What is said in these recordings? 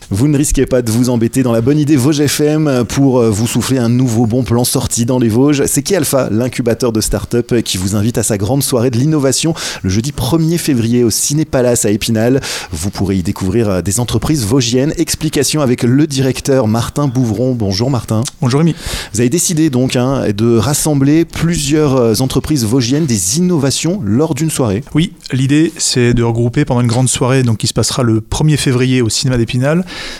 Vous ne risquez pas de vous embêter dans la bonne idée Vosges FM pour vous souffler un nouveau bon plan sorti dans les Vosges. C'est Kealpha, l'incubateur de start-up qui vous invite à sa grande soirée de l'innovation le jeudi 1er février au Ciné Palace à Épinal. Vous pourrez y découvrir des entreprises vosgiennes. Explication avec le directeur Martin Bouvron. Bonjour Martin. Bonjour Rémi. Vous avez décidé donc de rassembler plusieurs entreprises vosgiennes, des innovations lors d'une soirée. Oui, l'idée c'est de regrouper pendant une grande soirée donc, qui se passera le 1er février au cinéma d'Épinal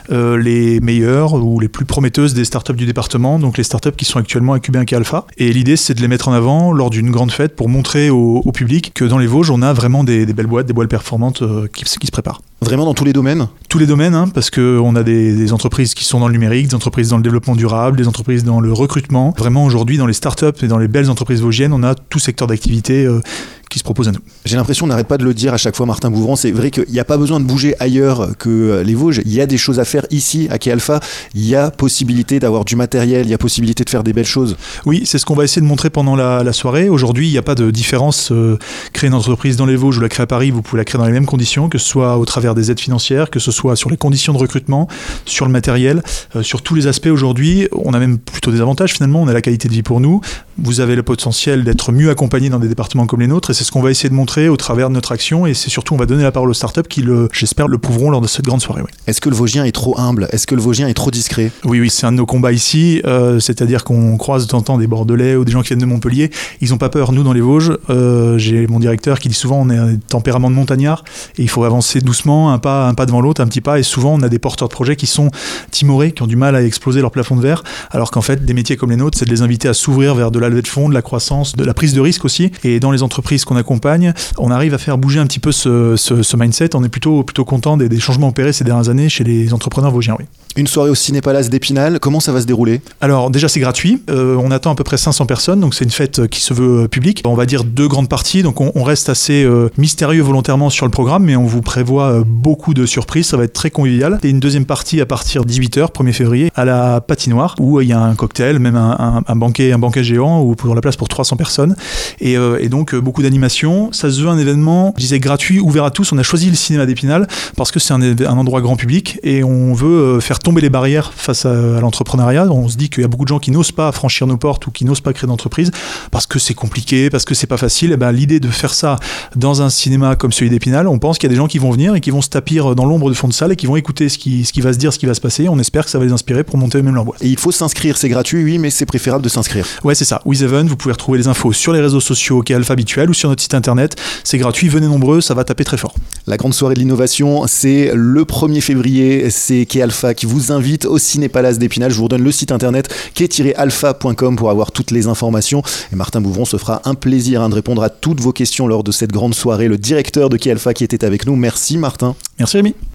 les meilleures ou les plus prometteuses des startups du département, donc les startups qui sont actuellement incubées en Kealpha. Et l'idée c'est de les mettre en avant lors d'une grande fête pour montrer au public que dans les Vosges on a vraiment des belles boîtes, des boîtes performantes qui se préparent. Vraiment dans tous les domaines ? Tous les domaines, parce qu'on a des entreprises qui sont dans le numérique, des entreprises dans le développement durable, des entreprises dans le recrutement. Vraiment aujourd'hui dans les startups et dans les belles entreprises vosgiennes, on a tout secteur d'activité qui se propose à nous. J'ai l'impression, on n'arrête pas de le dire à chaque fois, Martin Bouvron, c'est vrai qu'il n'y a pas besoin de bouger ailleurs que les Vosges, il y a des choses à faire ici à Kealpha, il y a possibilité d'avoir du matériel, il y a possibilité de faire des belles choses. Oui, c'est ce qu'on va essayer de montrer pendant la soirée. Aujourd'hui, il n'y a pas de différence, créer une entreprise dans les Vosges ou la créer à Paris, vous pouvez la créer dans les mêmes conditions, que ce soit au travers des aides financières, que ce soit sur les conditions de recrutement, sur le matériel, sur tous les aspects aujourd'hui. On a même plutôt des avantages finalement, on a la qualité de vie pour nous, vous avez le potentiel d'être mieux accompagné dans des départements comme les nôtres, et c'est ce qu'on va essayer de montrer au travers de notre action, et c'est surtout on va donner la parole aux startups qui, j'espère, le prouveront lors de cette grande soirée. Oui. Est-ce que le Vosgien est trop humble ? Est-ce que le Vosgien est trop discret ? Oui, c'est un de nos combats ici, c'est-à-dire qu'on croise de temps en temps des Bordelais ou des gens qui viennent de Montpellier, ils n'ont pas peur, nous dans les Vosges, j'ai mon directeur qui dit souvent on est un tempérament de montagnard, et il faut avancer doucement, un pas devant l'autre, un petit pas, et souvent on a des porteurs de projets qui sont timorés, qui ont du mal à exploser leur plafond de verre, alors qu'en fait des métiers comme les nôtres, c'est de les inviter à s'ouvrir vers de la levée de fonds, de la croissance, de la prise de risque aussi, et dans les entreprises qu'on accompagne, on arrive à faire bouger un petit peu ce mindset. On est plutôt content des changements opérés ces dernières années chez les entrepreneurs vosgiens. Oui. Une soirée au Ciné Palace d'Épinal, comment ça va se dérouler ? Alors déjà c'est gratuit, on attend à peu près 500 personnes, donc c'est une fête qui se veut publique. On va dire 2 grandes parties, donc on reste assez mystérieux volontairement sur le programme, mais on vous prévoit beaucoup de surprises, ça va être très convivial. Et une deuxième partie à partir de 18h, 1er février, à la patinoire, où il y a un cocktail, même un banquet géant, où pour la place pour 300 personnes, et donc beaucoup d'animations. Ça se veut un événement, je disais gratuit, ouvert à tous. On a choisi le cinéma d'Épinal parce que c'est un endroit grand public, et on veut faire tomber les barrières face à l'entrepreneuriat. On se dit qu'il y a beaucoup de gens qui n'osent pas franchir nos portes ou qui n'osent pas créer d'entreprise parce que c'est compliqué, parce que c'est pas facile. Et ben, l'idée de faire ça dans un cinéma comme celui d'Épinal, on pense qu'il y a des gens qui vont venir et qui vont se tapir dans l'ombre du fond de salle et qui vont écouter ce qui va se dire, ce qui va se passer. On espère que ça va les inspirer pour monter eux-mêmes leur boîte. Et il faut s'inscrire, c'est gratuit, oui, mais c'est préférable de s'inscrire. Ouais, c'est ça. WithEven, vous pouvez retrouver les infos sur les réseaux sociaux Kealpha habituels ou sur notre site internet. C'est gratuit, venez nombreux, ça va taper très fort. La grande soirée de l'innovation, c'est le 1er février, c'est Kealpha qui vous invite au Ciné Palace d'Épinal. Je vous redonne le site internet ke-alpha.com pour avoir toutes les informations. Et Martin Bouvron se fera un plaisir de répondre à toutes vos questions lors de cette grande soirée. Le directeur de Kealpha qui était avec nous. Merci Martin. Merci Rémi.